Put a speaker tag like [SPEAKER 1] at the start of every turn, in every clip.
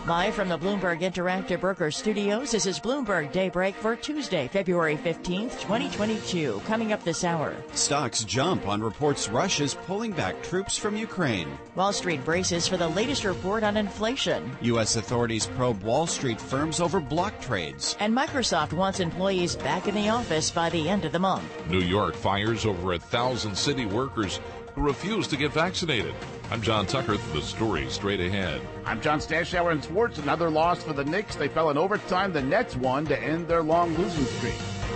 [SPEAKER 1] Live from the Bloomberg Interactive Broker Studios, this is Bloomberg Daybreak for Tuesday, February 15th, 2022. Coming up this hour.
[SPEAKER 2] Stocks jump on reports Russia's pulling back troops from Ukraine.
[SPEAKER 1] Wall Street braces for the latest report on inflation.
[SPEAKER 2] U.S. authorities probe Wall Street firms over block trades.
[SPEAKER 1] And Microsoft wants employees back in the office by the end of the month.
[SPEAKER 3] New York fires over 1,000 city workers who refuse to get vaccinated. I'm John Tucker. The story straight ahead.
[SPEAKER 4] I'm John Stashower in sports. Another loss for the Knicks. They fell in overtime. The Nets won to end their long losing streak.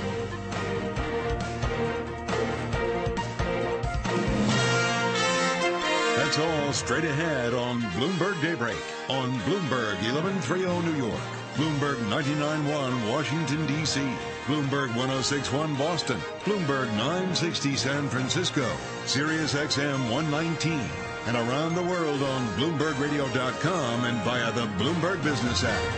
[SPEAKER 5] That's all straight ahead on Bloomberg Daybreak on Bloomberg 1130 New York, Bloomberg 99.1 Washington, D.C., Bloomberg 106.1 Boston, Bloomberg 960 San Francisco, Sirius XM 119, and around the world on BloombergRadio.com and via the Bloomberg Business app.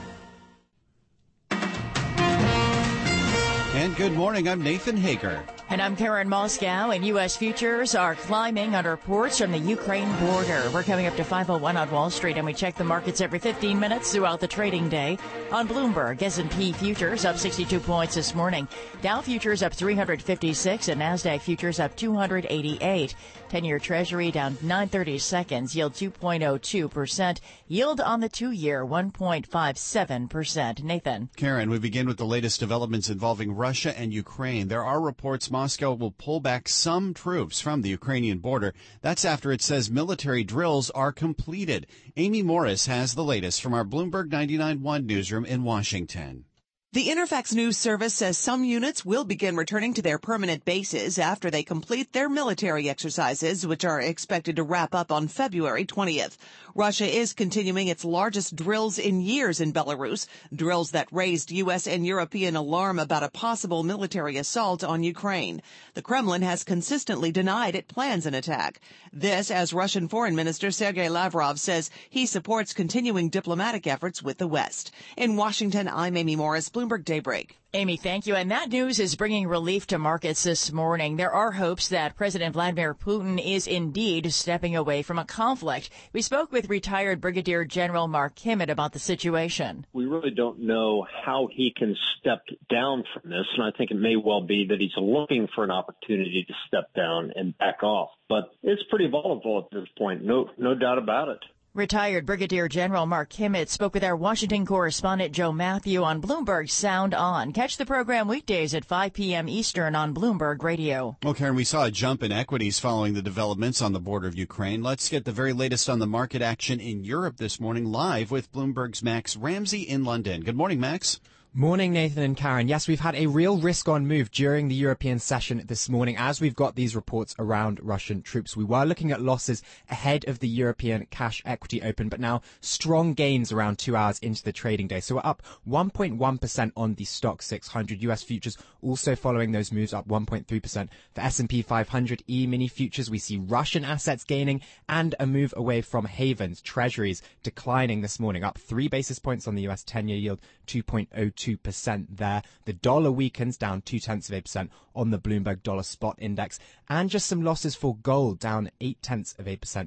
[SPEAKER 2] And good morning, I'm Nathan Hager.
[SPEAKER 1] And I'm Karen Moscow, and U.S. futures are climbing on reports from the Ukraine border. We're coming up to 5:01 on Wall Street, and we check the markets every 15 minutes throughout the trading day. On Bloomberg, S&P futures up 62 points this morning. Dow futures up 356, and NASDAQ futures up 288. 10-year Treasury down 9/30 seconds, yield 2.02%. Yield on the 2-year 1.57%. Nathan.
[SPEAKER 2] Karen, we begin with the latest developments involving Russia and Ukraine. There are reports Moscow will pull back some troops from the Ukrainian border. That's after it says military drills are completed. Amy Morris has the latest from our Bloomberg 99.1 newsroom in Washington.
[SPEAKER 6] The Interfax News Service says some units will begin returning to their permanent bases after they complete their military exercises, which are expected to wrap up on February 20th. Russia is continuing its largest drills in years in Belarus, drills that raised U.S. and European alarm about a possible military assault on Ukraine. The Kremlin has consistently denied it plans an attack. This as Russian Foreign Minister Sergei Lavrov says he supports continuing diplomatic efforts with the West. In Washington, I'm Amy Morris, Bloomberg Daybreak.
[SPEAKER 1] Amy, thank you. And that news is bringing relief to markets this morning. There are hopes that President Vladimir Putin is indeed stepping away from a conflict. We spoke with retired Brigadier General Mark Kimmitt about the situation.
[SPEAKER 7] We really don't know how he can step down from this, and I think it may well be that he's looking for an opportunity to step down and back off. But it's pretty volatile at this point, no doubt about it.
[SPEAKER 1] Retired Brigadier General Mark Kimmitt spoke with our Washington correspondent Joe Matthew on Bloomberg Sound On. Catch the program weekdays at 5 p.m. Eastern on Bloomberg Radio.
[SPEAKER 2] Well, Karen, we saw a jump in equities following the developments on the border of Ukraine. Let's get the very latest on the market action in Europe this morning, live with Bloomberg's Max Ramsey in London. Good morning, Max.
[SPEAKER 8] Morning, Nathan and Karen. Yes, we've had a real risk-on move during the European session this morning as we've got these reports around Russian troops. We were looking at losses ahead of the European cash equity open, but now strong gains around 2 hours into the trading day. So we're up 1.1% on the Stoxx 600. US futures also following those moves, up 1.3%. For S&P 500 E-mini futures, we see Russian assets gaining and a move away from havens. Treasuries declining this morning, up 3 basis points on the US 10-year yield, 2.02% there. The dollar weakens, down 0.2% on the Bloomberg Dollar Spot Index. And just some losses for gold, down 0.8%,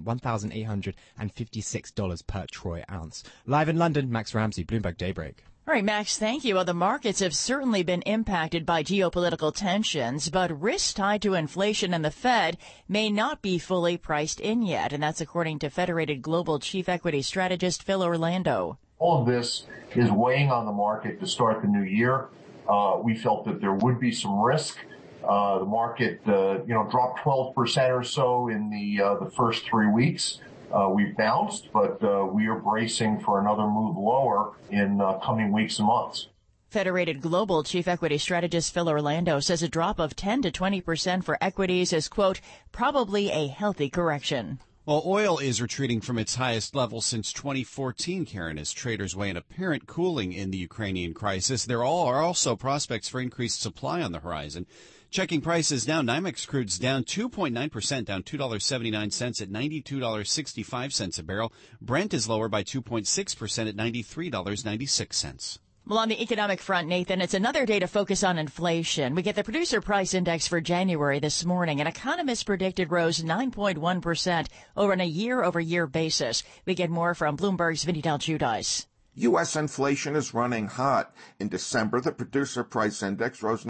[SPEAKER 8] $1,856 per troy ounce. Live in London, Max Ramsey, Bloomberg Daybreak.
[SPEAKER 1] All right, Max, thank you. Well, the markets have certainly been impacted by geopolitical tensions, but risks tied to inflation and the Fed may not be fully priced in yet, and that's according to Federated Global Chief Equity Strategist Phil Orlando.
[SPEAKER 9] All of this is weighing on the market to start the new year. We felt that there would be some risk. The market, dropped 12% or so in the first 3 weeks. We've bounced, but we are bracing for another move lower in coming weeks and months.
[SPEAKER 1] Federated Global Chief Equity Strategist Phil Orlando says a drop of 10 to 20% for equities is, quote, probably a healthy correction.
[SPEAKER 2] Well, oil is retreating from its highest level since 2014, Karen, as traders weigh an apparent cooling in the Ukrainian crisis. There are also prospects for increased supply on the horizon. Checking prices now, NYMEX crude's down 2.9%, down $2.79 at $92.65 a barrel. Brent is lower by 2.6% at $93.96.
[SPEAKER 1] Well, on the economic front, Nathan, it's another day to focus on inflation. We get the producer price index for January this morning, and economists predicted rose 9.1% on a year-over-year basis. We get more from Bloomberg's Vinny Del Giudice.
[SPEAKER 10] U.S. inflation is running hot. In December, the producer price index rose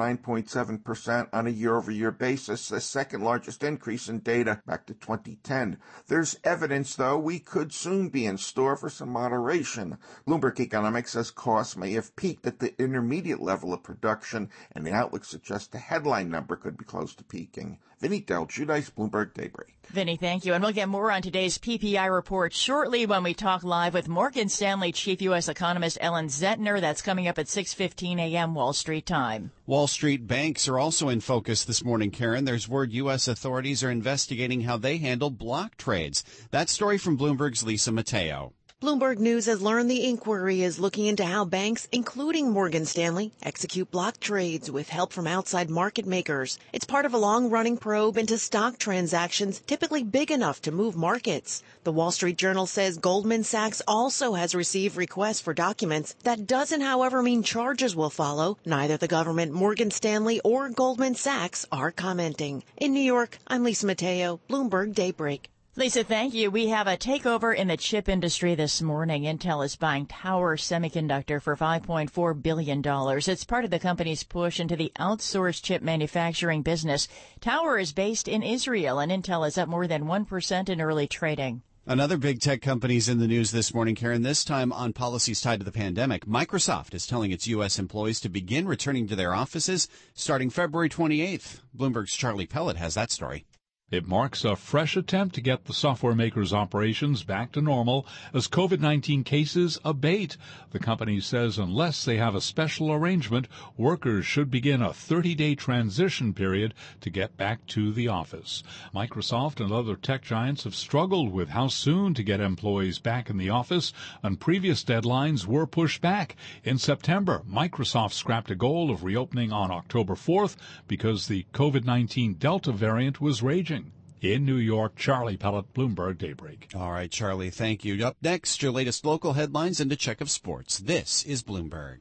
[SPEAKER 10] 9.7% on a year-over-year basis, the second largest increase in data back to 2010. There's evidence, though, we could soon be in store for some moderation. Bloomberg Economics says costs may have peaked at the intermediate level of production, and the outlook suggests the headline number could be close to peaking. Vinny Del Giudice, Bloomberg Daybreak.
[SPEAKER 1] Vinny, thank you. And we'll get more on today's PPI report shortly when we talk live with Morgan Stanley chief U.S. economist Ellen Zentner. That's coming up at 6:15 a.m. Wall Street time.
[SPEAKER 2] Wall Street banks are also in focus this morning, Karen. There's word U.S. authorities are investigating how they handled block trades. That story from Bloomberg's Lisa Mateo.
[SPEAKER 11] Bloomberg News has learned the inquiry is looking into how banks, including Morgan Stanley, execute block trades with help from outside market makers. It's part of a long-running probe into stock transactions typically big enough to move markets. The Wall Street Journal says Goldman Sachs also has received requests for documents. That doesn't, however, mean charges will follow. Neither the government, Morgan Stanley, or Goldman Sachs are commenting. In New York, I'm Lisa Mateo, Bloomberg Daybreak.
[SPEAKER 1] Lisa, thank you. We have a takeover in the chip industry this morning. Intel is buying Tower Semiconductor for $5.4 billion. It's part of the company's push into the outsourced chip manufacturing business. Tower is based in Israel, and Intel is up more than 1% in early trading.
[SPEAKER 2] Another big tech company's in the news this morning, Karen, this time on policies tied to the pandemic. Microsoft is telling its U.S. employees to begin returning to their offices starting February 28th. Bloomberg's Charlie Pellet has that story.
[SPEAKER 12] It marks a fresh attempt to get the software maker's operations back to normal as COVID-19 cases abate. The company says unless they have a special arrangement, workers should begin a 30-day transition period to get back to the office. Microsoft and other tech giants have struggled with how soon to get employees back in the office, and previous deadlines were pushed back. In September, Microsoft scrapped a goal of reopening on October 4th because the COVID-19 Delta variant was raging. In New York, Charlie Pellet, Bloomberg Daybreak.
[SPEAKER 2] All right, Charlie, thank you. Up next, your latest local headlines and a check of sports. This is Bloomberg.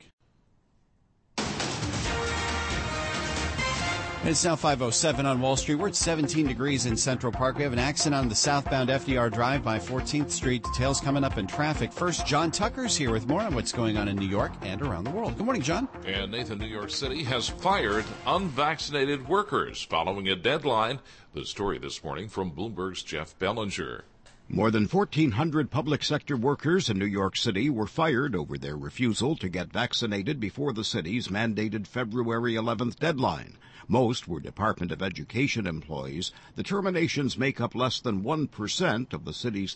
[SPEAKER 2] It's now 5:07 on Wall Street. We're at 17 degrees in Central Park. We have an accident on the southbound FDR Drive by 14th Street. Details coming up in traffic. First, John Tucker's here with more on what's going on in New York and around the world. Good morning, John.
[SPEAKER 3] And Nathan, New York City has fired unvaccinated workers following a deadline. The story this morning from Bloomberg's Jeff Bellinger.
[SPEAKER 13] More than 1,400 public sector workers in New York City were fired over their refusal to get vaccinated before the city's mandated February 11th deadline. Most were Department of Education employees. The terminations make up less than 1% of the city's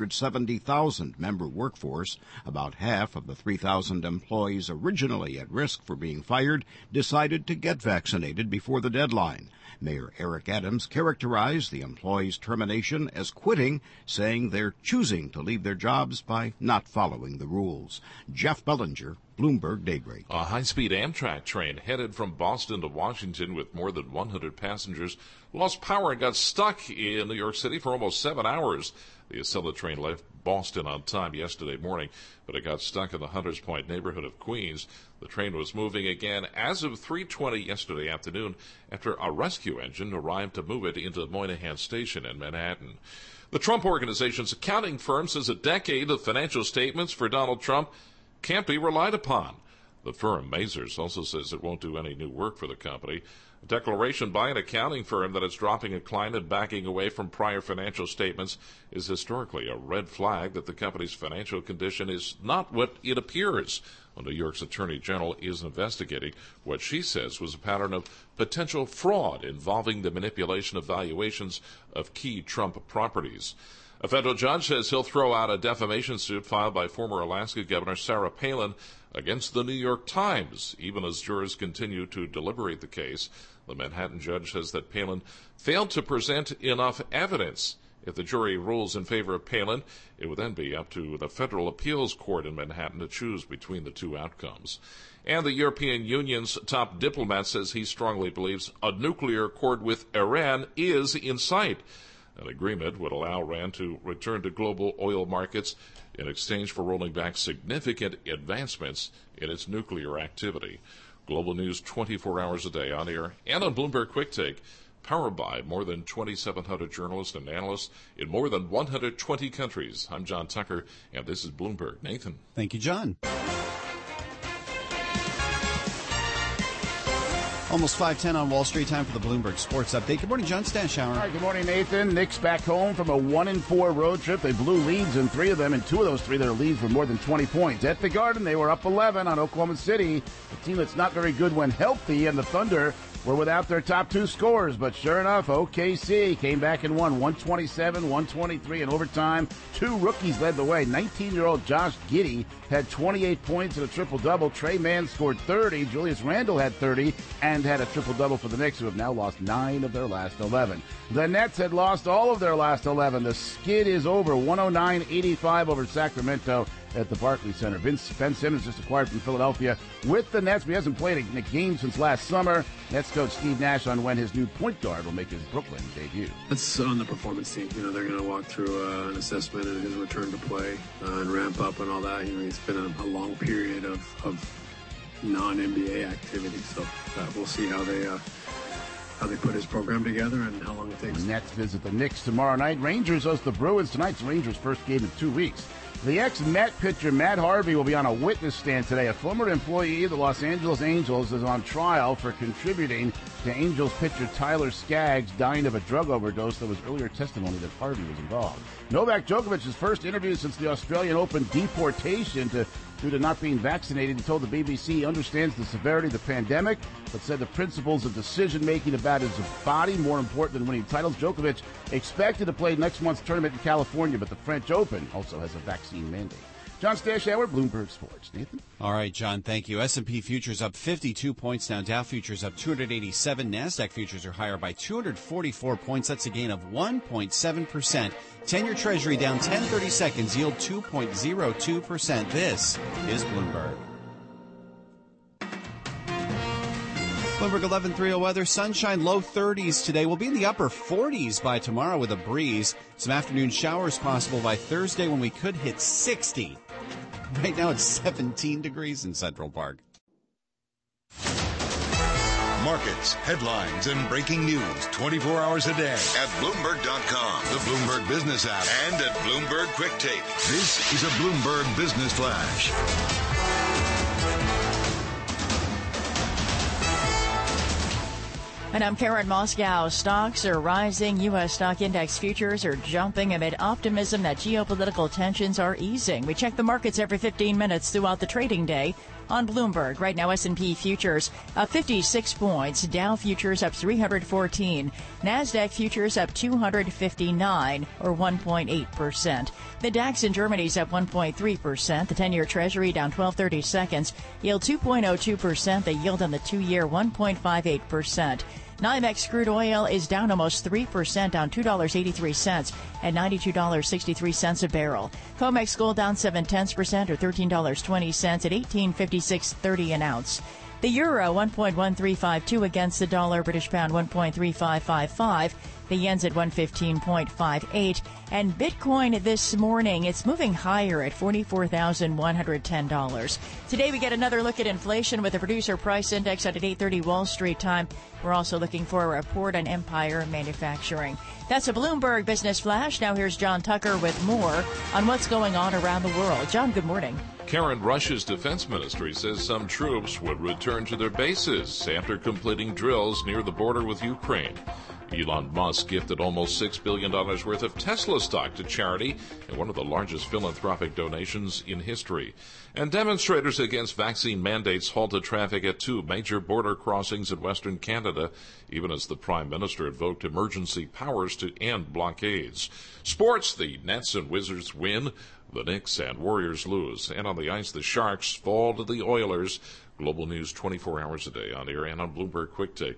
[SPEAKER 13] 370,000 member workforce. About half of the 3,000 employees originally at risk for being fired decided to get vaccinated before the deadline. Mayor Eric Adams characterized the employees' termination as quitting, saying they're choosing to leave their jobs by not following the rules. Jeff Bellinger, Bloomberg Daybreak.
[SPEAKER 3] A high-speed Amtrak train headed from Boston to Washington with more than 100 passengers lost power and got stuck in New York City for almost 7 hours. The Acela train left Boston on time yesterday morning, but it got stuck in the Hunters Point neighborhood of Queens. The train was moving again as of 3:20 yesterday afternoon after a rescue engine arrived to move it into Moynihan Station in Manhattan. The Trump Organization's accounting firm says a decade of financial statements for Donald Trump can't be relied upon. The firm, Mazars, also says it won't do any new work for the company. A declaration by an accounting firm that it's dropping a client and backing away from prior financial statements is historically a red flag that the company's financial condition is not what it appears. Well, New York's Attorney General is investigating what she says was a pattern of potential fraud involving the manipulation of valuations of key Trump properties. A federal judge says he'll throw out a defamation suit filed by former Alaska Governor Sarah Palin against the New York Times, even as jurors continue to deliberate the case. The Manhattan judge says that Palin failed to present enough evidence. If the jury rules in favor of Palin, it would then be up to the Federal Appeals Court in Manhattan to choose between the two outcomes. And the European Union's top diplomat says he strongly believes a nuclear accord with Iran is in sight. An agreement would allow Iran to return to global oil markets in exchange for rolling back significant advancements in its nuclear activity. Global news 24 hours a day on air and on Bloomberg Quick Take, powered by more than 2,700 journalists and analysts in more than 120 countries. I'm John Tucker, and this is Bloomberg. Nathan.
[SPEAKER 2] Thank you, John. Almost 5:10 on Wall Street. Time for the Bloomberg Sports Update. Good morning, John Stashower.
[SPEAKER 4] All right, good morning, Nathan. Knicks back home from a 1-4 road trip. They blew leads in 3 of them, and 2 of those 3, their leads were more than 20 points. At the Garden, they were up 11 on Oklahoma City, a team that's not very good when healthy, and the Thunder were without their top 2 scorers. But sure enough, OKC came back and won 127-123 in overtime. 2 rookies led the way. 19-year-old Josh Giddey had 28 points and a triple-double. Trey Mann scored 30. Julius Randle had 30 and had a triple-double for the Knicks, who have now lost 9 of their last 11. The Nets had lost all of their last 11. The skid is over, 109-85 over Sacramento at the Barclays Center. Ben Simmons just acquired from Philadelphia with the Nets, but he hasn't played a game since last summer. Nets coach Steve Nash on when his new point guard will make his Brooklyn debut.
[SPEAKER 14] That's on the performance team. They're going to walk through an assessment and his return to play and ramp up and all that. It's been a long period of non-NBA activity, so we'll see how they put his program together and how long it takes.
[SPEAKER 4] Nets visit the Knicks tomorrow night. Rangers host the Bruins. Tonight's Rangers' first game in 2 weeks. The ex-Met pitcher Matt Harvey will be on a witness stand today. A former employee of the Los Angeles Angels is on trial for contributing to Angels pitcher Tyler Skaggs dying of a drug overdose. There was earlier testimony that Harvey was involved. Novak Djokovic's first interview since the Australian Open deportation due to not being vaccinated. He told the BBC he understands the severity of the pandemic, but said the principles of decision-making about his body more important than winning titles. Djokovic expected to play next month's tournament in California, but the French Open also has a vaccine mandate. John Stashower, Bloomberg Sports. Nathan?
[SPEAKER 2] All right, John, thank you. S&P futures up 52 points now. Dow futures up 287. NASDAQ futures are higher by 244 points. That's a gain of 1.7%. 10-year Treasury down 10/30 seconds. Yield 2.02%. This is Bloomberg. Bloomberg 11:30 weather. Sunshine, low 30s today. We'll be in the upper 40s by tomorrow with a breeze. Some afternoon showers possible by Thursday when we could hit 60. Right now it's 17 degrees in Central Park.
[SPEAKER 5] Markets, headlines, and breaking news 24 hours a day at Bloomberg.com, the Bloomberg Business app, and at Bloomberg Quick Take. This is a Bloomberg Business Flash.
[SPEAKER 1] And I'm Karen Moscow. Stocks are rising. U.S. stock index futures are jumping amid optimism that geopolitical tensions are easing. We check the markets every 15 minutes throughout the trading day on Bloomberg. Right now, S&P futures up 56 points. Dow futures up 314. NASDAQ futures up 259, or 1.8%. The DAX in Germany is up 1.3%. The 10-year Treasury down 12/30 seconds. Yield 2.02%. The yield on the 2-year 1.58%. NYMEX crude oil is down almost 3%, down $2.83 at $92.63 a barrel. COMEX gold down 0.7%, or $13.20 at $18.5630 an ounce. The euro 1.1352 against the dollar. British pound 1.3555. The yen's at 115.58. And Bitcoin this morning, it's moving higher at $44,110. Today we get another look at inflation with the producer price index out at 8:30 Wall Street time. We're also looking for a report on Empire Manufacturing. That's a Bloomberg Business Flash. Now here's John Tucker with more on what's going on around the world. John, good morning.
[SPEAKER 3] Karen, Russia's defense ministry says some troops would return to their bases after completing drills near the border with Ukraine. Elon Musk gifted almost $6 billion worth of Tesla stock to charity in one of the largest philanthropic donations in history. And demonstrators against vaccine mandates halted traffic at 2 major border crossings in Western Canada, even as the Prime Minister invoked emergency powers to end blockades. Sports, the Nets and Wizards win. The Knicks and Warriors lose. And on the ice, the Sharks fall to the Oilers. Global news 24 hours a day on air and on Bloomberg Quick Take.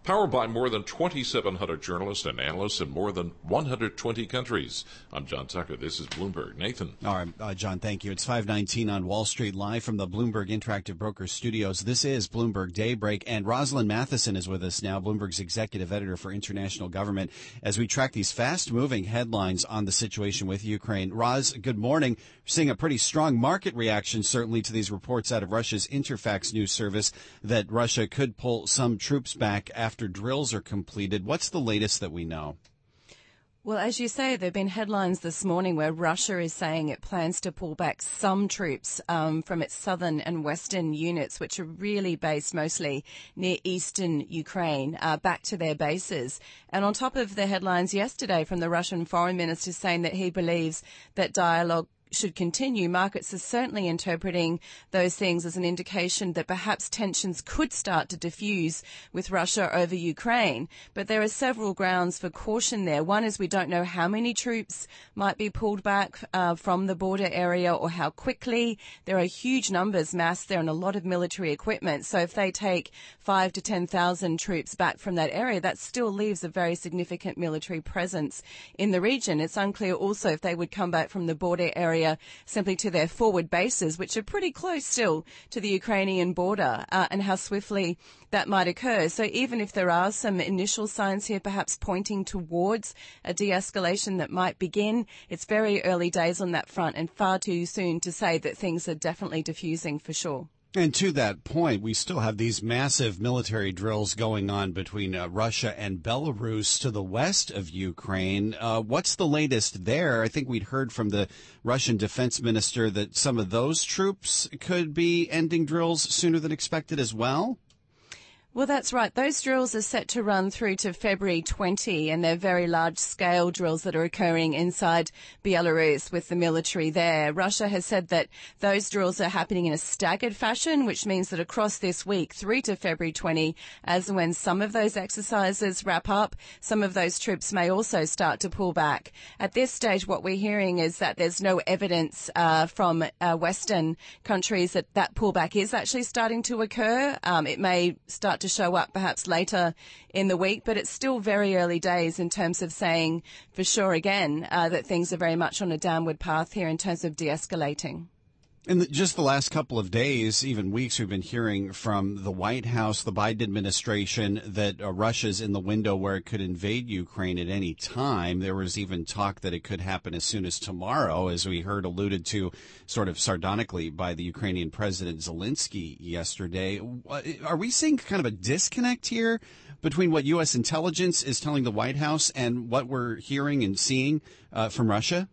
[SPEAKER 3] Powered by more than 2,700 journalists and analysts in more than 120 countries. I'm John Tucker. This is Bloomberg. Nathan.
[SPEAKER 2] All right, John, thank you. It's 5:19 on Wall Street, live from the Bloomberg Interactive Brokers studios. This is Bloomberg Daybreak, and Rosalind Matheson is with us now, Bloomberg's executive editor for international government, as we track these fast-moving headlines on the situation with Ukraine. Roz, good morning. We're seeing a pretty strong market reaction, certainly, to these reports out of Russia's Interfax news service that Russia could pull some troops back after drills are completed. What's the latest that we know?
[SPEAKER 15] Well, as you say, there have been headlines this morning where Russia is saying it plans to pull back some troops from its southern and western units, which are really based mostly near eastern Ukraine, back to their bases. And on top of the headlines yesterday from the Russian foreign minister saying that he believes that dialogue should continue, markets are certainly interpreting those things as an indication that perhaps tensions could start to diffuse with Russia over Ukraine. But there are several grounds for caution there. One is we don't know how many troops might be pulled back from the border area or how quickly. There are huge numbers massed there and a lot of military equipment. So if they take 5,000 to 10,000 troops back from that area, that still leaves a very significant military presence in the region. It's unclear also if they would come back from the border area simply to their forward bases, which are pretty close still to the Ukrainian border, and how swiftly that might occur. So even if there are some initial signs here perhaps pointing towards a de-escalation that might begin, it's very early days on that front and far too soon to say that things are definitely diffusing for sure.
[SPEAKER 2] And to that point, we still have these massive military drills going on between Russia and Belarus to the west of Ukraine. What's the latest there? I think we'd heard from the Russian defense minister that some of those troops could be ending drills sooner than expected as well.
[SPEAKER 15] Well, that's right. Those drills are set to run through to February 20, and they're very large-scale drills that are occurring inside Belarus with the military there. Russia has said that those drills are happening in a staggered fashion, which means that across this week, through to February 20, as and when some of those exercises wrap up, some of those troops may also start to pull back. At this stage, what we're hearing is that there's no evidence from Western countries that that pullback is actually starting to occur. It may start to show up perhaps later in the week, but it's still very early days in terms of saying for sure again that things are very much on a downward path here in terms of de-escalating.
[SPEAKER 2] In just the last couple of days, even weeks, we've been hearing from the White House, the Biden administration, that Russia's in the window where it could invade Ukraine at any time. There was even talk that it could happen as soon as tomorrow, as we heard alluded to sort of sardonically by the Ukrainian President Zelensky yesterday. Are we seeing kind of a disconnect here between what U.S. intelligence is telling the White House and what we're hearing and seeing from Russia?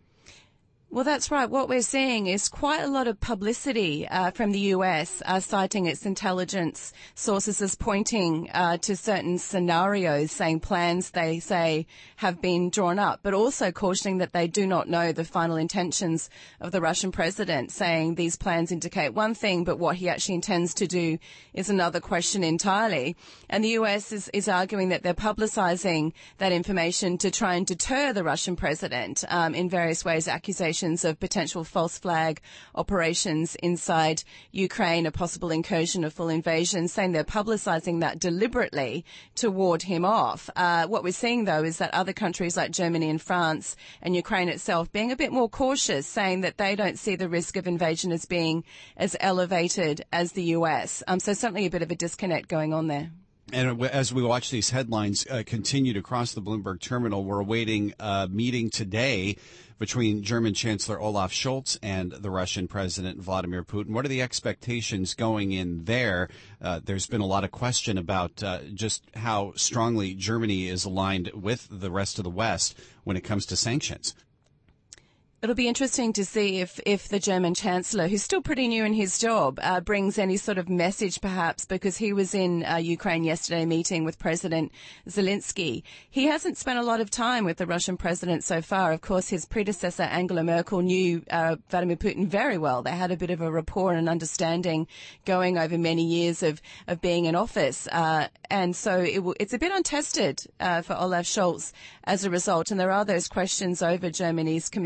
[SPEAKER 15] Well, that's right. What we're seeing is quite a lot of publicity from the U.S. Citing its intelligence sources as pointing to certain scenarios, saying plans they say have been drawn up, but also cautioning that they do not know the final intentions of the Russian president, saying these plans indicate one thing, but what he actually intends to do is another question entirely. And the U.S. is arguing that they're publicizing that information to try and deter the Russian president in various ways, accusations of potential false flag operations inside Ukraine, a possible incursion, a full invasion, saying they're publicizing that deliberately to ward him off. What we're seeing, though, is that other countries like Germany and France and Ukraine itself being a bit more cautious, saying that they don't see the risk of invasion as being as elevated as the US. So certainly a bit of a disconnect going on there.
[SPEAKER 2] And as we watch these headlines continued across the Bloomberg terminal, we're awaiting a meeting today between German Chancellor Olaf Scholz and the Russian President Vladimir Putin. What are the expectations going in there? There's been a lot of question about just how strongly Germany is aligned with the rest of the West when it comes to sanctions.
[SPEAKER 15] It'll be interesting to see if the German Chancellor, who's still pretty new in his job, brings any sort of message perhaps, because he was in Ukraine yesterday meeting with President Zelensky. He hasn't spent a lot of time with the Russian president so far. Of course, his predecessor, Angela Merkel, knew Vladimir Putin very well. They had a bit of a rapport and understanding going over many years of being in office. And so it's a bit untested for Olaf Scholz as a result. And there are those questions over Germany's commitment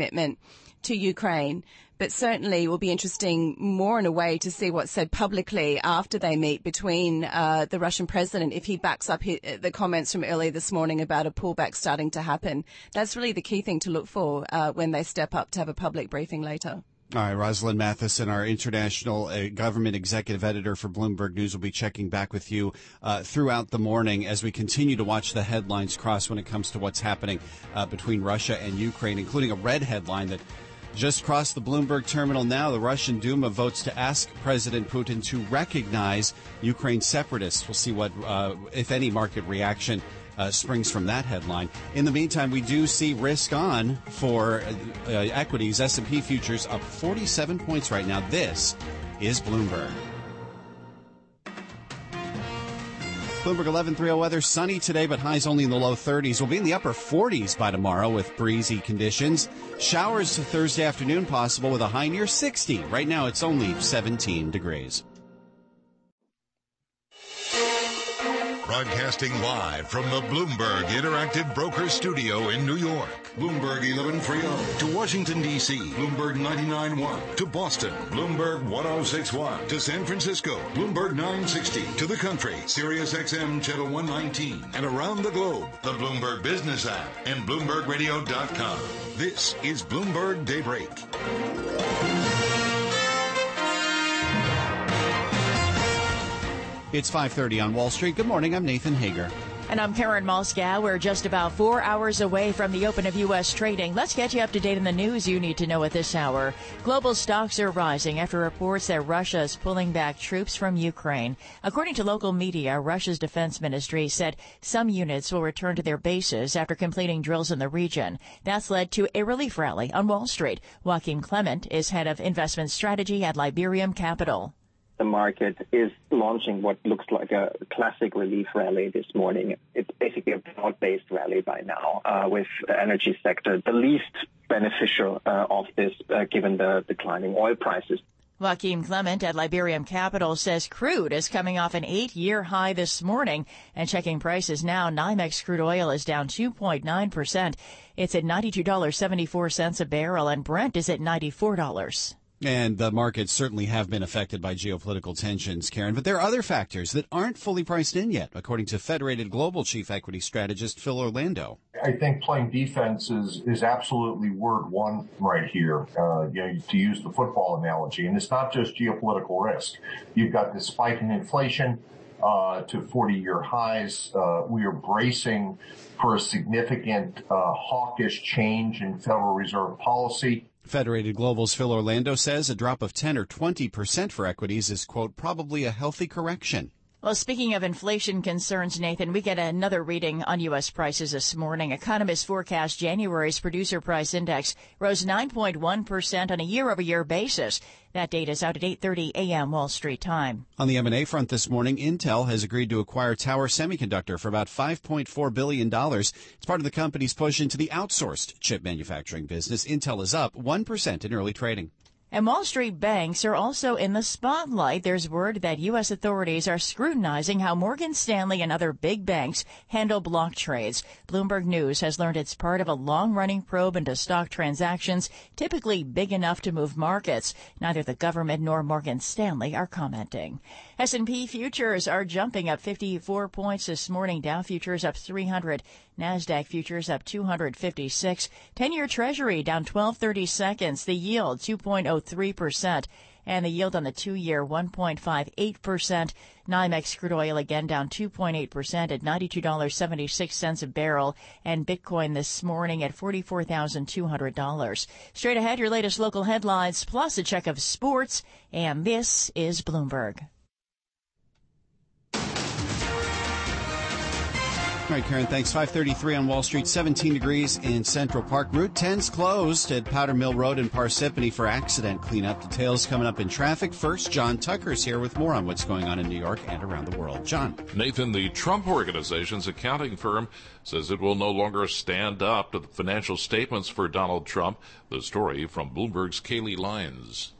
[SPEAKER 15] to Ukraine. But certainly it will be interesting more in a way to see what's said publicly after they meet between the Russian president, if he backs up the comments from earlier this morning about a pullback starting to happen. That's really the key thing to look for when they step up to have a public briefing later.
[SPEAKER 2] All right, Rosalind Matheson, our international government executive editor for Bloomberg News, will be checking back with you throughout the morning as we continue to watch the headlines cross when it comes to what's happening between Russia and Ukraine, including a red headline that just crossed the Bloomberg terminal now. The Russian Duma votes to ask President Putin to recognize Ukraine separatists. We'll see what, if any, market reaction springs from that headline. In the meantime, we do see risk on for equities. S&P futures up 47 points right now. This is Bloomberg. Bloomberg 11:30 weather, sunny today, but highs only in the low 30s. We'll be in the upper 40s by tomorrow with breezy conditions. Showers Thursday afternoon possible with a high near 60. Right now it's only 17 degrees.
[SPEAKER 5] Broadcasting live from the Bloomberg Interactive Broker Studio in New York. Bloomberg 1130 to Washington, D.C. Bloomberg 99.1 to Boston. Bloomberg 106.1 to San Francisco. Bloomberg 960 to the country. Sirius XM Channel 119. And around the globe, the Bloomberg Business app and BloombergRadio.com. This is Bloomberg Daybreak.
[SPEAKER 2] It's 5:30 on Wall Street. Good morning. I'm Nathan Hager.
[SPEAKER 1] And I'm Karen Moskow. We're just about 4 hours away from the open of U.S. trading. Let's get you up to date on the news you need to know at this hour. Global stocks are rising after reports that Russia is pulling back troops from Ukraine. According to local media, Russia's defense ministry said some units will return to their bases after completing drills in the region. That's led to a relief rally on Wall Street. Joachim Clement is head of investment strategy at Liberium Capital.
[SPEAKER 16] The market is launching what looks like a classic relief rally this morning. It's basically a broad-based rally by now, with the energy sector the least beneficial of this, given the declining oil prices.
[SPEAKER 1] Joachim Clement at Liberium Capital says crude is coming off an 8-year high this morning, and checking prices now, NYMEX crude oil is down 2.9%. It's at $92.74 a barrel, and Brent is at $94.
[SPEAKER 2] And the markets certainly have been affected by geopolitical tensions, Karen. But there are other factors that aren't fully priced in yet, according to Federated Global Chief Equity Strategist Phil Orlando.
[SPEAKER 9] I think playing defense is absolutely word one right here, to use the football analogy. And it's not just geopolitical risk. You've got this spike in inflation to 40-year highs. We are bracing for a significant hawkish change in Federal Reserve policy.
[SPEAKER 2] Federated Global's Phil Orlando says a drop of 10 or 20% for equities is, quote, probably a healthy correction.
[SPEAKER 1] Well, speaking of inflation concerns, Nathan, we get another reading on U.S. prices this morning. Economists forecast January's producer price index rose 9.1% on a year-over-year basis. That data is out at 8:30 a.m. Wall Street time.
[SPEAKER 2] On the M&A front this morning, Intel has agreed to acquire Tower Semiconductor for about $5.4 billion. It's part of the company's push into the outsourced chip manufacturing business. Intel is up 1% in early trading.
[SPEAKER 1] And Wall Street banks are also in the spotlight. There's word that U.S. authorities are scrutinizing how Morgan Stanley and other big banks handle block trades. Bloomberg News has learned it's part of a long-running probe into stock transactions, typically big enough to move markets. Neither the government nor Morgan Stanley are commenting. S&P futures are jumping up 54 points this morning. Dow futures up 300. NASDAQ futures up 256. 10-year Treasury down 12/30 seconds. The yield 2.03%. And the yield on the 2-year 1.58%. NYMEX crude oil again down 2.8% at $92.76 a barrel. And Bitcoin this morning at $44,200. Straight ahead, your latest local headlines, plus a check of sports. And this is Bloomberg.
[SPEAKER 2] All right, Karen, thanks. 5:33 on Wall Street, 17 degrees in Central Park. Route 10's closed at Powder Mill Road in Parsippany for accident cleanup. Details coming up in traffic. First, John Tucker's here with more on what's going on in New York and around the world. John.
[SPEAKER 3] Nathan, the Trump Organization's accounting firm says it will no longer stand up to the financial statements for Donald Trump. The story from Bloomberg's Kaylee Lyons.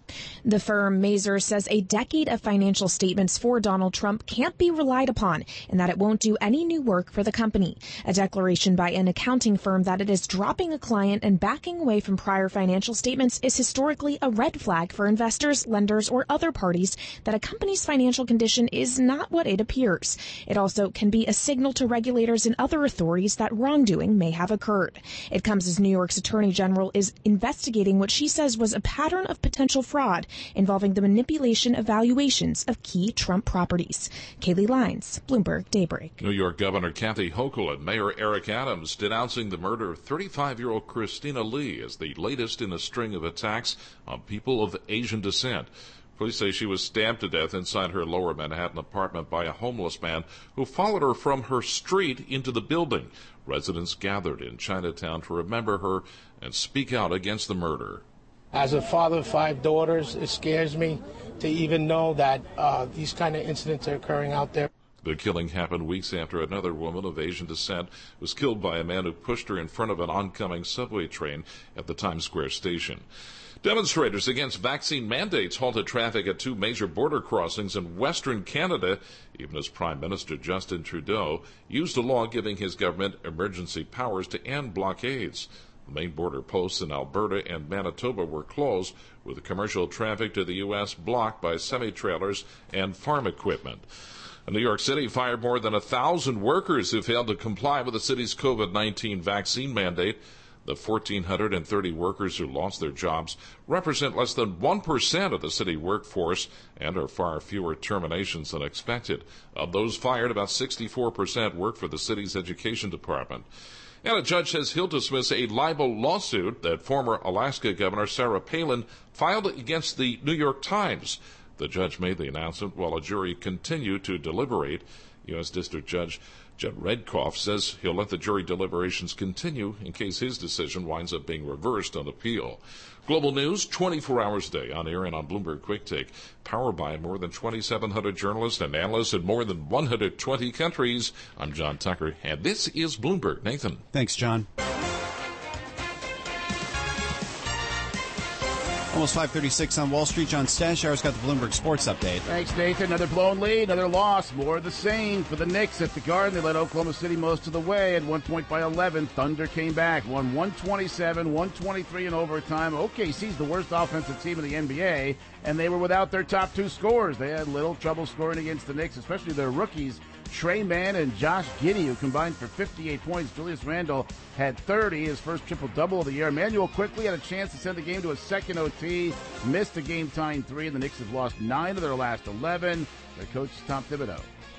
[SPEAKER 17] The firm Mazars says a decade of financial statements for Donald Trump can't be relied upon and that it won't do any new work for the company. A declaration by an accounting firm that it is dropping a client and backing away from prior financial statements is historically a red flag for investors, lenders, or other parties that a company's financial condition is not what it appears. It also can be a signal to regulators and other authorities that wrongdoing may have occurred. It comes as New York's Attorney General is investigating what she says was a pattern of potential fraud involving the manipulation of valuations of key Trump properties. Kaylee Lines, Bloomberg Daybreak.
[SPEAKER 3] New York Governor Kathy Hochul and Mayor Eric Adams denouncing the murder of 35-year-old Christina Lee as the latest in a string of attacks on people of Asian descent. Police say she was stabbed to death inside her lower Manhattan apartment by a homeless man who followed her from her street into the building. Residents gathered in Chinatown to remember her and speak out against the murder.
[SPEAKER 18] As a father of 5 daughters, it scares me to even know that these kind of incidents are occurring out there.
[SPEAKER 3] The killing happened weeks after another woman of Asian descent was killed by a man who pushed her in front of an oncoming subway train at the Times Square station. Demonstrators against vaccine mandates halted traffic at 2 major border crossings in Western Canada, even as Prime Minister Justin Trudeau used a law giving his government emergency powers to end blockades. The main border posts in Alberta and Manitoba were closed, with commercial traffic to the U.S. blocked by semi-trailers and farm equipment. New York City fired more than 1,000 workers who failed to comply with the city's COVID-19 vaccine mandate. The 1,430 workers who lost their jobs represent less than 1% of the city workforce and are far fewer terminations than expected. Of those fired, about 64% work for the city's education department. And a judge says he'll dismiss a libel lawsuit that former Alaska Governor Sarah Palin filed against the New York Times. The judge made the announcement while a jury continued to deliberate. U.S. District Judge Judd Redkoff says he'll let the jury deliberations continue in case his decision winds up being reversed on appeal. Global news 24 hours a day on air and on Bloomberg Quick Take. Powered by more than 2,700 journalists and analysts in more than 120 countries. I'm John Tucker, and this is Bloomberg. Nathan.
[SPEAKER 2] Thanks, John. Almost 5:36 on Wall Street. John Stashower's got the Bloomberg Sports Update.
[SPEAKER 4] Thanks, Nathan. Another blown lead, another loss. More of the same for the Knicks at the Garden. They led Oklahoma City most of the way at 1 point by 11. Thunder came back, won 127, 123 in overtime. OKC's the worst offensive team in the NBA, and they were without their top 2 scorers. They had little trouble scoring against the Knicks, especially their rookies, Trey Mann and Josh Giddey, who combined for 58 points. Julius Randle had 30, his first triple-double of the year. Emmanuel quickly had a chance to send the game to a second OT, missed a game-tying 3, and the Knicks have lost 9 of their last 11. Their coach is Tom Thibodeau.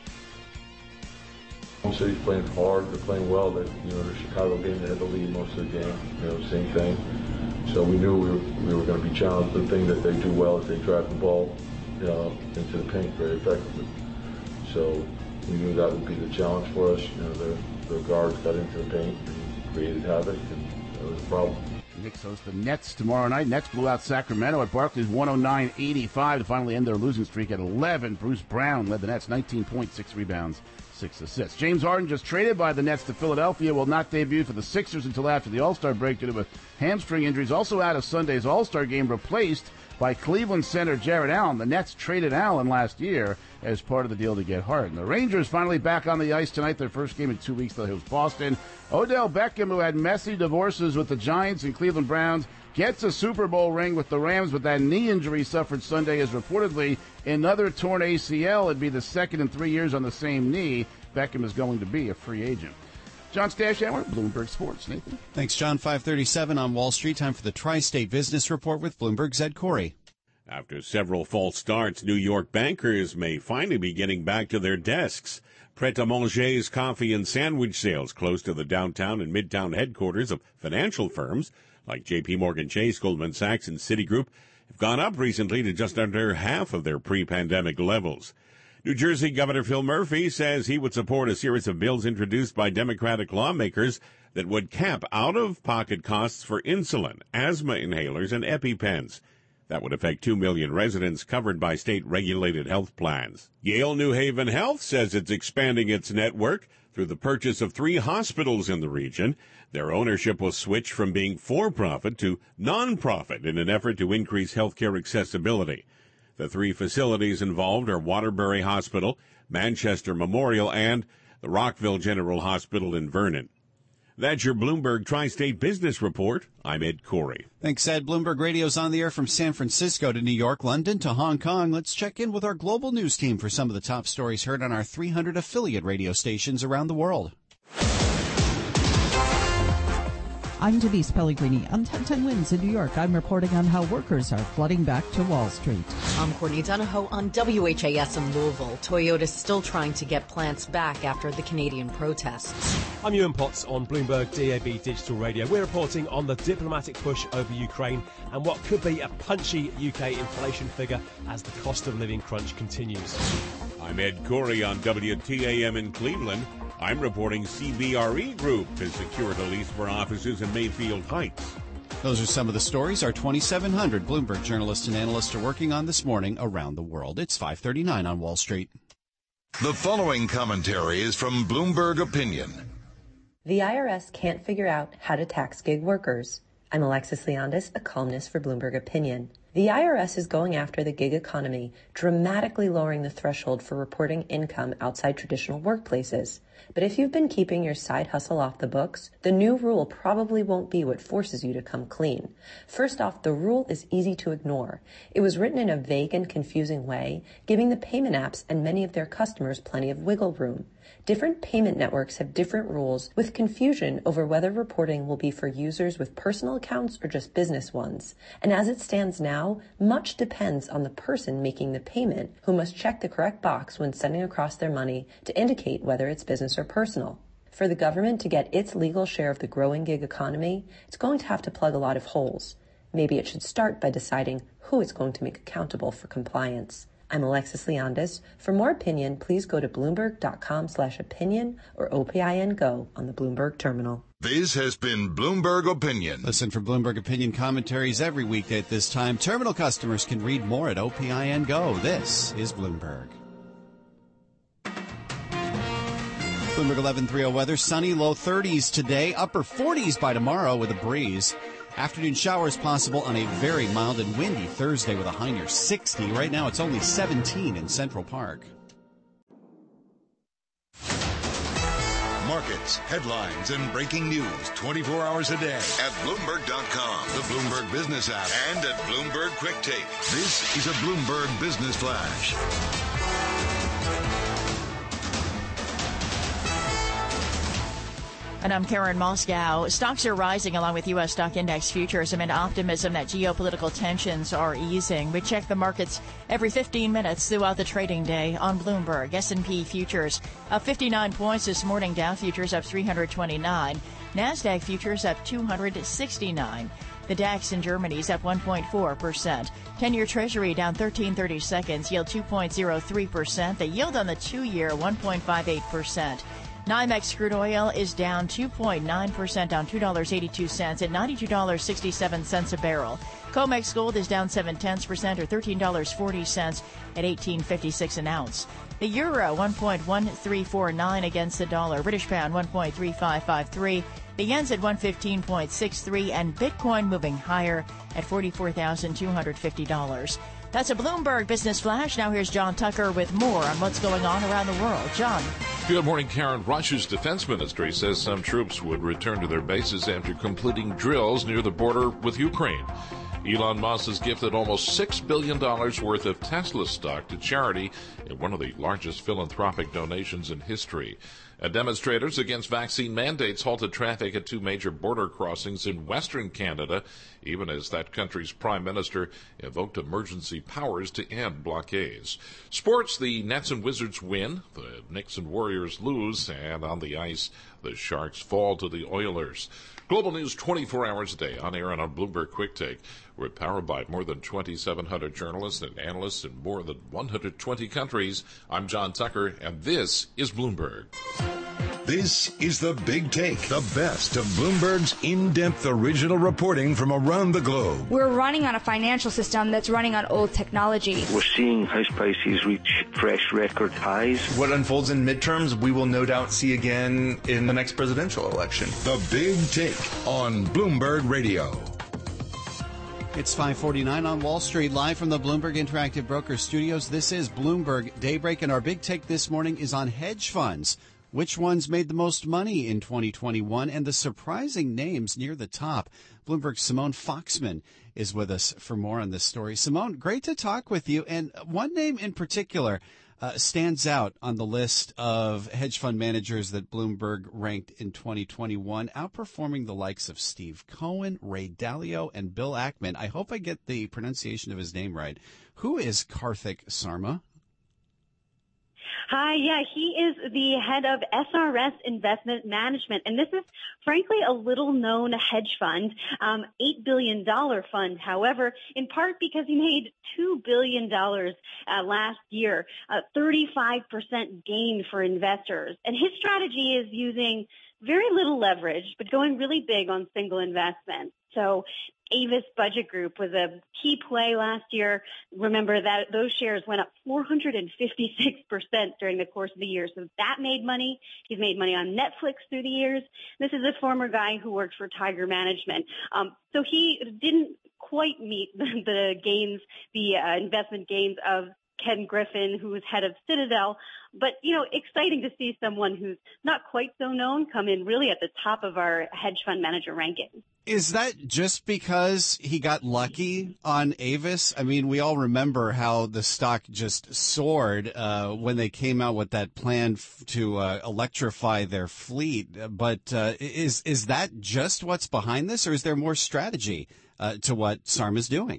[SPEAKER 19] City's playing hard, they're playing well. The Chicago game, they had the lead most of the game, same thing. So we knew we were going to be challenged. The thing that they do well is they drive the ball into the paint very effectively. So we knew that would be the challenge for us. The guards got into the paint and created havoc, and that was a problem.
[SPEAKER 4] Knicks host the Nets tomorrow night. Nets blew out Sacramento at Barclays 109-85 to finally end their losing streak at 11. Bruce Brown led the Nets, 19 points, 6 rebounds, 6 assists. James Harden, just traded by the Nets to Philadelphia, will not debut for the Sixers until after the All-Star break due to a hamstring injury. He's also out of Sunday's All-Star game, replaced by Cleveland center Jarrett Allen. The Nets traded Allen last year as part of the deal to get Harden. The Rangers finally back on the ice tonight, their first game in 2 weeks. They'll host Boston. Odell Beckham, who had messy divorces with the Giants and Cleveland Browns, gets a Super Bowl ring with the Rams, but that knee injury suffered Sunday is reportedly another torn ACL. It'd be the second in 3 years on the same knee. Beckham is going to be a free agent. John Stashower, Bloomberg Sports. Nathan.
[SPEAKER 2] Thanks, John. 5:37 on Wall Street. Time for the Tri-State Business Report with Bloomberg's Ed Corey.
[SPEAKER 20] After several false starts, New York bankers may finally be getting back to their desks. Pret-a-Manger's coffee and sandwich sales close to the downtown and midtown headquarters of financial firms like J.P. Morgan Chase, Goldman Sachs, and Citigroup have gone up recently to just under half of their pre-pandemic levels. New Jersey Governor Phil Murphy says he would support a series of bills introduced by Democratic lawmakers that would cap out-of-pocket costs for insulin, asthma inhalers, and EpiPens. That would affect 2 million residents covered by state-regulated health plans. Yale New Haven Health says it's expanding its network. through the purchase of 3 hospitals in the region. Their ownership will switch from being for-profit to non-profit in an effort to increase healthcare accessibility. The 3 facilities involved are Waterbury Hospital, Manchester Memorial, and the Rockville General Hospital in Vernon. That's your Bloomberg Tri-State Business Report. I'm Ed Corey.
[SPEAKER 2] Thanks, Ed. Bloomberg Radio's on the air from San Francisco to New York, London to Hong Kong. Let's check in with our global news team for some of the top stories heard on our 300 affiliate radio stations around the world.
[SPEAKER 21] I'm Denise Pellegrini. On 1010 Winds in New York, I'm reporting on how workers are flooding back to Wall Street.
[SPEAKER 22] I'm Courtney Donahoe on WHAS in Louisville. Toyota's still trying to get plants back after the Canadian protests.
[SPEAKER 23] I'm Ewan Potts on Bloomberg DAB Digital Radio. We're reporting on the diplomatic push over Ukraine and what could be a punchy UK inflation figure as the cost of living crunch continues.
[SPEAKER 20] I'm Ed Corey on WTAM in Cleveland. I'm reporting CBRE Group has secured a lease for offices in Mayfield Heights.
[SPEAKER 2] Those are some of the stories our 2,700 Bloomberg journalists and analysts are working on this morning around the world. It's 5:39 on Wall Street.
[SPEAKER 24] The following commentary is from Bloomberg Opinion.
[SPEAKER 25] The IRS can't figure out how to tax gig workers. I'm Alexis Leondis, a columnist for Bloomberg Opinion. The IRS is going after the gig economy, dramatically lowering the threshold for reporting income outside traditional workplaces. But if you've been keeping your side hustle off the books, the new rule probably won't be what forces you to come clean. First off, the rule is easy to ignore. It was written in a vague and confusing way, giving the payment apps and many of their customers plenty of wiggle room. Different payment networks have different rules, with confusion over whether reporting will be for users with personal accounts or just business ones. And as it stands now, much depends on the person making the payment, who must check the correct box when sending across their money to indicate whether it's business or personal. For the government to get its legal share of the growing gig economy, it's going to have to plug a lot of holes. Maybe it should start by deciding who it's going to make accountable for compliance. I'm Alexis Leondis. For more opinion, please go to Bloomberg.com/opinion or OPIN Go on the Bloomberg terminal.
[SPEAKER 24] This has been Bloomberg Opinion.
[SPEAKER 2] Listen for Bloomberg Opinion commentaries every weekday at this time. Terminal customers can read more at OPIN Go. This is Bloomberg. Bloomberg 11:30 weather. Sunny, low 30s today. Upper 40s by tomorrow with a breeze. Afternoon showers possible on a very mild and windy Thursday with a high near 60. Right now it's only 17 in Central Park.
[SPEAKER 24] Markets, headlines, and breaking news 24 hours a day at Bloomberg.com, the Bloomberg Business app, and at Bloomberg Quick Take. This is a Bloomberg Business Flash.
[SPEAKER 1] And I'm Karen Moscow. Stocks are rising along with U.S. stock index futures amid optimism that geopolitical tensions are easing. We check the markets every 15 minutes throughout the trading day on Bloomberg. S&P futures up 59 points this morning. Dow futures up 329. NASDAQ futures up 269. The DAX in Germany is up 1.4%. 10-year Treasury down 13/30 seconds, yield 2.03%. The yield on the 2-year 1.58%. NYMEX crude oil is down 2.9%, down $2.82 at $92.67 a barrel. COMEX gold is down 0.7% or $13.40 at $18.56 an ounce. The euro 1.1349 against the dollar. British pound 1.3553. The yen's at 115.63 and Bitcoin moving higher at $44,250. That's a Bloomberg Business Flash. Now here's John Tucker with more on what's going on around the world. John.
[SPEAKER 3] Good morning, Karen. Russia's defense ministry says some troops would return to their bases after completing drills near the border with Ukraine. Elon Musk has gifted almost $6 billion worth of Tesla stock to charity in one of the largest philanthropic donations in history. Demonstrators against vaccine mandates halted traffic at 2 major border crossings in Western Canada, even as that country's prime minister invoked emergency powers to end blockades. Sports, the Nets and Wizards win, the Knicks and Warriors lose, and on the ice, the Sharks fall to the Oilers. Global news 24 hours a day on air and on Bloomberg Quick Take. We're powered by more than 2,700 journalists and analysts in more than 120 countries. I'm John Tucker, and this is Bloomberg.
[SPEAKER 24] This is The Big Take, the best of Bloomberg's in-depth original reporting from around the globe.
[SPEAKER 6] We're running on a financial system that's running on old technology.
[SPEAKER 7] We're seeing house prices reach fresh record highs.
[SPEAKER 8] What unfolds in midterms, we will no doubt see again in the next presidential election.
[SPEAKER 24] The Big Take on Bloomberg Radio.
[SPEAKER 2] It's 5:49 on Wall Street, live from the Bloomberg Interactive Brokers Studios. This is Bloomberg Daybreak, and our big take this morning is on hedge funds. Which ones made the most money in 2021 and the surprising names near the top? Bloomberg's Simone Foxman is with us for more on this story. Simone, great to talk with you. And one name in particular stands out on the list of hedge fund managers that Bloomberg ranked in 2021, outperforming the likes of Steve Cohen, Ray Dalio, and Bill Ackman. I hope I get the pronunciation of his name right. Who is Karthik Sarma?
[SPEAKER 10] Hi, yeah, he is the head of SRS Investment Management, and this is frankly a little-known hedge fund, $8 billion fund, however, in part because he made $2 billion last year, a 35% gain for investors. And his strategy is using very little leverage, but going really big on single investments. So Avis Budget Group was a key play last year. Remember that those shares went up 456% during the course of the year. So that made money. He's made money on Netflix through the years. This is a former guy who worked for Tiger Management. So he didn't quite meet the gains, the investment gains of Ken Griffin, who was head of Citadel. But, exciting to see someone who's not quite so known come in really at the top of our hedge fund manager ranking.
[SPEAKER 2] Is that just because he got lucky on Avis? I mean, we all remember how the stock just soared when they came out with that plan to electrify their fleet. But is that just what's behind this, or is there more strategy to what Sarma's doing?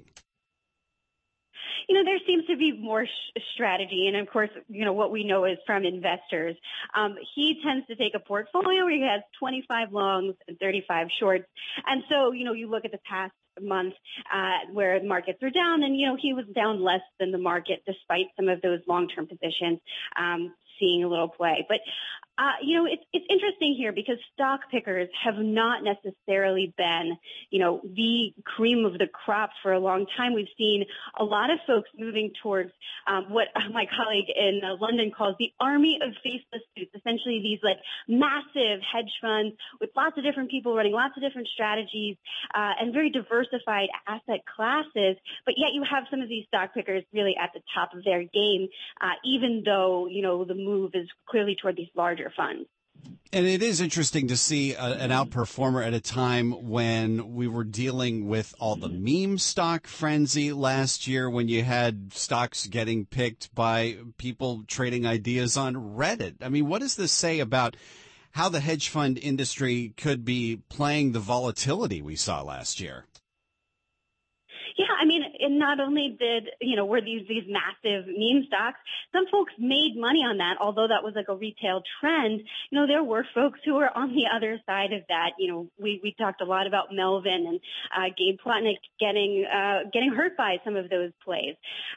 [SPEAKER 10] There seems to be more strategy. And of course, what we know is from investors. He tends to take a portfolio where he has 25 longs and 35 shorts. And so, you look at the past month where the markets were down and, he was down less than the market despite some of those long-term positions seeing a little play. But it's interesting here because stock pickers have not necessarily been, the cream of the crop for a long time. We've seen a lot of folks moving towards what my colleague in London calls the army of faceless suits, essentially these like massive hedge funds with lots of different people running lots of different strategies and very diversified asset classes. But yet you have some of these stock pickers really at the top of their game, even though, the move is clearly toward these larger funds.
[SPEAKER 2] And it is interesting to see an outperformer at a time when we were dealing with all the meme stock frenzy last year, when you had stocks getting picked by people trading ideas on Reddit. I mean, what does this say about how the hedge fund industry could be playing the volatility we saw last year?
[SPEAKER 10] Yeah, I mean, and not only were these massive meme stocks, some folks made money on that, although that was like a retail trend. There were folks who were on the other side of that. We talked a lot about Melvin and Gabe Plotnick getting hurt by some of those plays.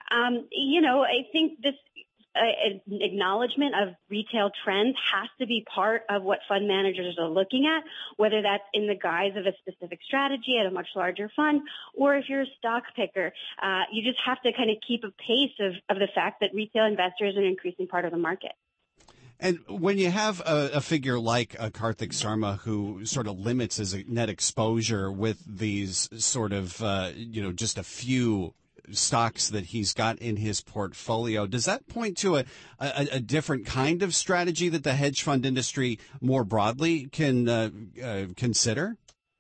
[SPEAKER 10] I think this acknowledgement of retail trends has to be part of what fund managers are looking at, whether that's in the guise of a specific strategy at a much larger fund, or if you're a stock picker, you just have to kind of keep a pace of the fact that retail investors are an increasing part of the market.
[SPEAKER 2] And when you have a figure like Karthik Sarma, who sort of limits his net exposure with these sort of, just a few stocks that he's got in his portfolio, does that point to a different kind of strategy that the hedge fund industry more broadly can consider?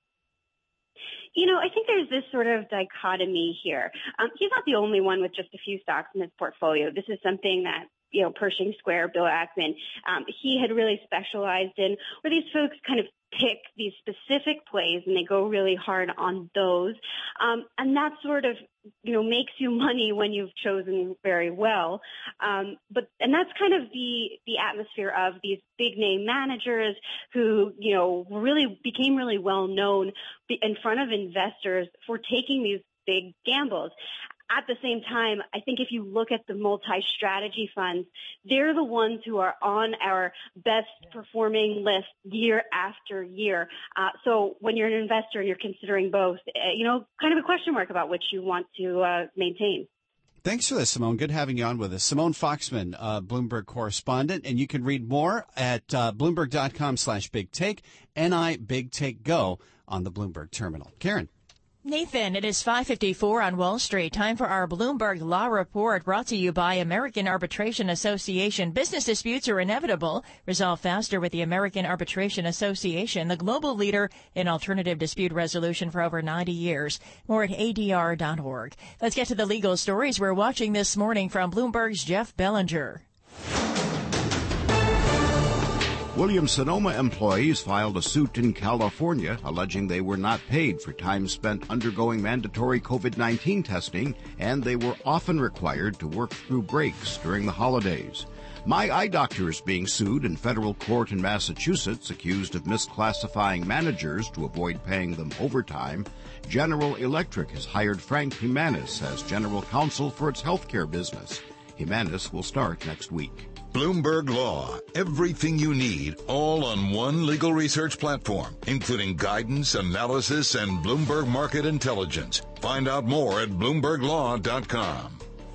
[SPEAKER 10] I think there's this sort of dichotomy here. He's not the only one with just a few stocks in his portfolio. This is something that Pershing Square, Bill Ackman, he had really specialized in, where these folks kind of pick these specific plays and they go really hard on those. And that sort of, makes you money when you've chosen very well. And that's kind of the atmosphere of these big name managers who, really became really well known in front of investors for taking these big gambles. At the same time, I think if you look at the multi-strategy funds, they're the ones who are on our best performing list year after year. So when you're an investor and you're considering both, kind of a question mark about which you want to maintain.
[SPEAKER 2] Thanks for this, Simone. Good having you on with us. Simone Foxman, Bloomberg correspondent, and you can read more at Bloomberg.com/bigtake, NI Big Take Go on the Bloomberg terminal. Karen.
[SPEAKER 1] Nathan, it is 5:54 on Wall Street. Time for our Bloomberg Law Report, brought to you by American Arbitration Association. Business disputes are inevitable. Resolve faster with the American Arbitration Association, the global leader in alternative dispute resolution for over 90 years. More at ADR.org. Let's get to the legal stories we're watching this morning from Bloomberg's Jeff Bellinger.
[SPEAKER 11] Williams-Sonoma employees filed a suit in California alleging they were not paid for time spent undergoing mandatory COVID-19 testing, and they were often required to work through breaks during the holidays. My Eye Doctor is being sued in federal court in Massachusetts, accused of misclassifying managers to avoid paying them overtime. General Electric has hired Frank Jimenez as general counsel for its healthcare business. Jimenez will start next week.
[SPEAKER 24] Bloomberg Law. Everything you need, all on one legal research platform, including guidance, analysis, and Bloomberg Market Intelligence. Find out more at BloombergLaw.com.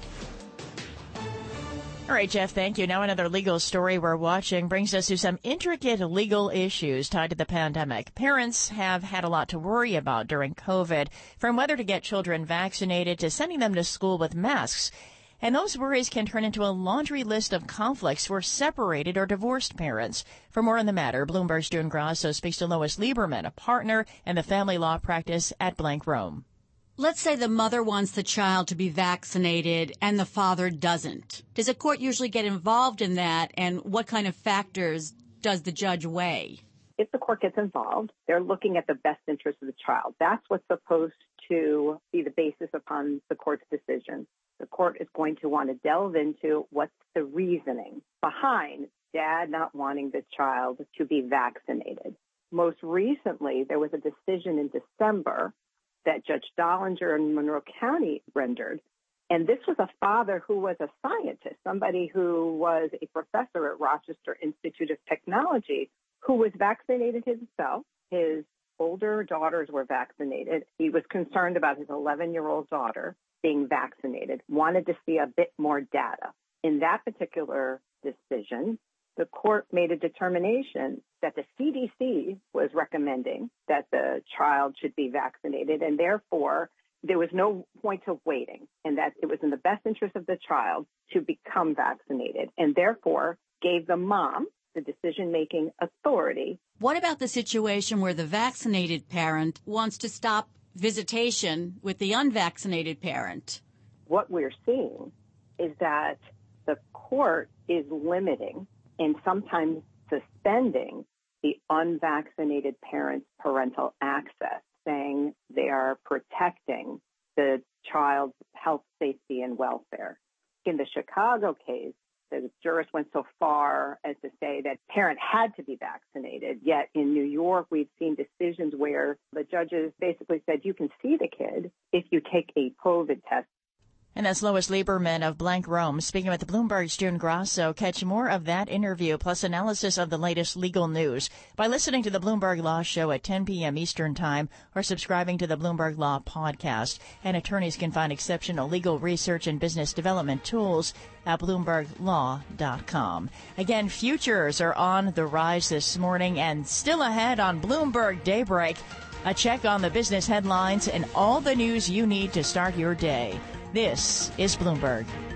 [SPEAKER 1] All right, Jeff, thank you. Now another legal story we're watching brings us to some intricate legal issues tied to the pandemic. Parents have had a lot to worry about during COVID, from whether to get children vaccinated to sending them to school with masks. And those worries can turn into a laundry list of conflicts for separated or divorced parents. For more on the matter, Bloomberg's June Grasso speaks to Lois Lieberman, a partner in the family law practice at Blank Rome.
[SPEAKER 12] Let's say the mother wants the child to be vaccinated and the father doesn't. Does a court usually get involved in that, and what kind of factors does the judge weigh?
[SPEAKER 13] If the court gets involved, they're looking at the best interest of the child. That's what's supposed to be the basis upon the court's decision. The court is going to want to delve into what's the reasoning behind dad not wanting the child to be vaccinated. Most recently, there was a decision in December that Judge Dollinger in Monroe County rendered. And this was a father who was a scientist, somebody who was a professor at Rochester Institute of Technology, who was vaccinated himself. His older daughters were vaccinated. He was concerned about his 11-year-old daughter being vaccinated, wanted to see a bit more data. In that particular decision, the court made a determination that the CDC was recommending that the child should be vaccinated, and therefore there was no point of waiting, and that it was in the best interest of the child to become vaccinated, and therefore gave the mom the decision-making authority.
[SPEAKER 12] What about the situation where the vaccinated parent wants to stop visitation with the unvaccinated parent?
[SPEAKER 13] What we're seeing is that the court is limiting and sometimes suspending the unvaccinated parent's parental access, saying they are protecting the child's health, safety, and welfare. In the Chicago case, the jurist went so far as to say that parent had to be vaccinated. Yet in New York, we've seen decisions where the judges basically said you can see the kid if you take a COVID test.
[SPEAKER 1] And that's Lois Lieberman of Blank Rome speaking with Bloomberg's June Grasso. Catch more of that interview plus analysis of the latest legal news by listening to the Bloomberg Law Show at 10 p.m. Eastern Time or subscribing to the Bloomberg Law Podcast. And attorneys can find exceptional legal research and business development tools at BloombergLaw.com. Again, futures are on the rise this morning and still ahead on Bloomberg Daybreak. A check on the business headlines and all the news you need to start your day. This is Bloomberg.